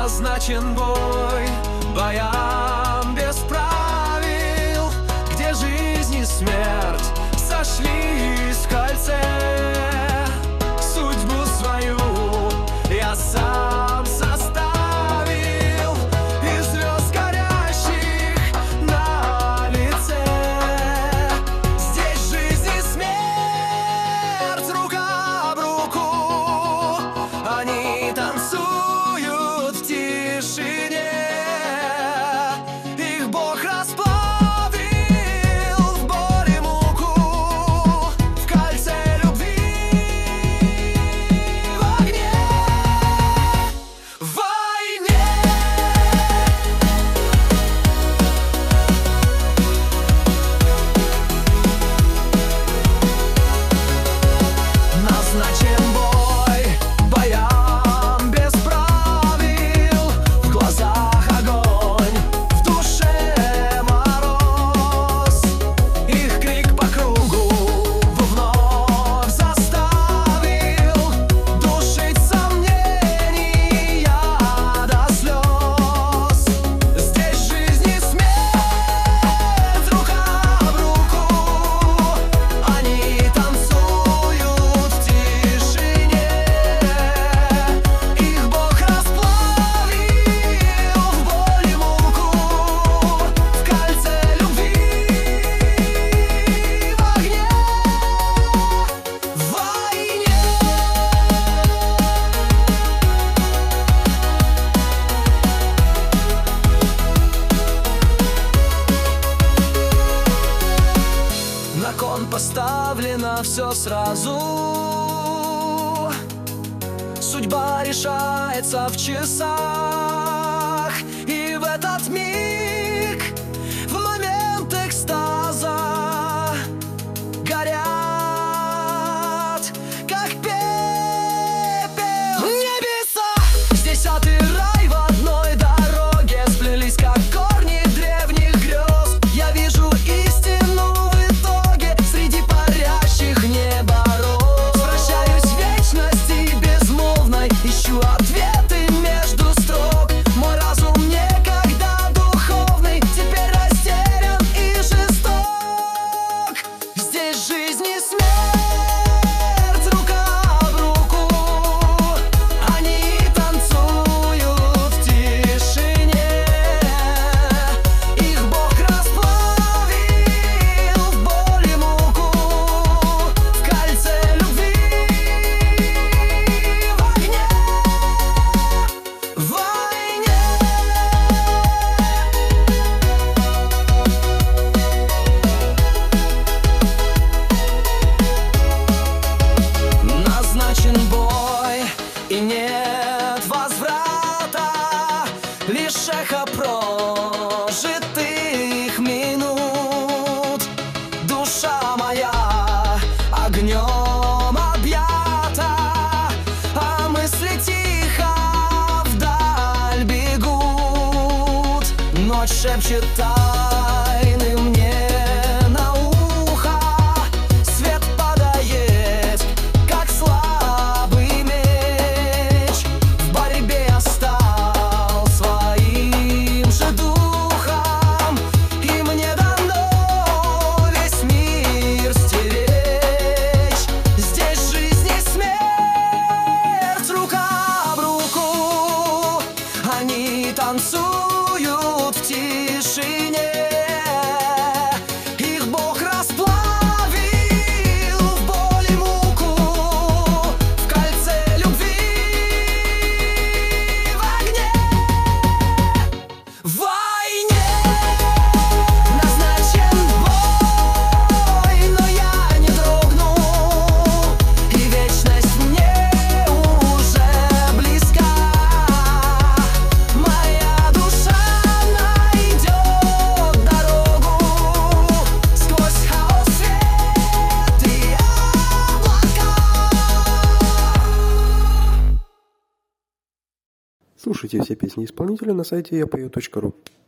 назначен бой, боям без правил, где жизнь и смерть сошлись в кольце. Судьбу свою я сам составил из звезд горящих на лице. Здесь жизнь и смерть рука об руку, они танцуют в тишине. Их Бог расплавил в боли муку, в кольце любви, в огне, в войне. Назначен бой, боям без правил, в глазах огонь, в душе мороз. Их крик по кругу вновь заставил душить сомнения до слез. Здесь жизнь и смерть рука об руку, они танцуют в тишине. Их Бог расплавил в боли муку, в кольце любви, в огне, в войне. На кон поставлено все сразу. Судьба решается в часах, и в этот миг, в момент экстаза, горят, как пепел, небеса. Здесь ад и рай в одной дороге сплелись, как корни древних грез. Я вижу истину в итоге среди парящих неборос. Вращаюсь в вечности безмолвной, ищу ответы между строк. Мой разум некогда духовный теперь растерян и жесток. Здесь жизнь и смерть рука об руку, они танцуют в тишине. Их Бог расплавил в боли муку, в кольце любви, в огне, в войне. Назначен бой, и нет возврата, лишь эхо прожитых минут. Душа моя огнем объята, а мысли тихо вдаль бегут. Ночь шепчет тайны мне на ухо, свет падает, как слабый меч. В борьбе я стал своим же духом, и мне дано весь мир стеречь. Здесь жизнь и смерть рука об руку, они танцуют в тишине. Их Бог расплавил в боли муку, в кольце любви, в огне, в войне. Назначен бой, но я не дрогну, и вечность мне уже близка. Моя душа найдет дорогу сквозь хаос, свет и облака. Слушайте все песни исполнителя на сайте yapою.ru.